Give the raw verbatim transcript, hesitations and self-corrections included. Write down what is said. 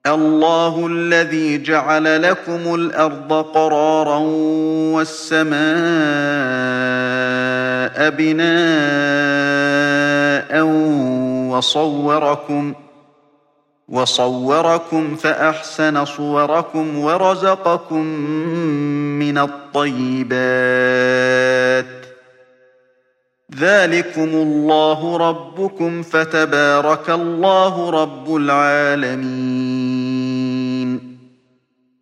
الله الذي جعل لكم الأرض قرارا والسماء بناء وصوركم وصوركم فأحسن صوركم ورزقكم من الطيبات ذلكم الله ربكم فتبارك الله رب العالمين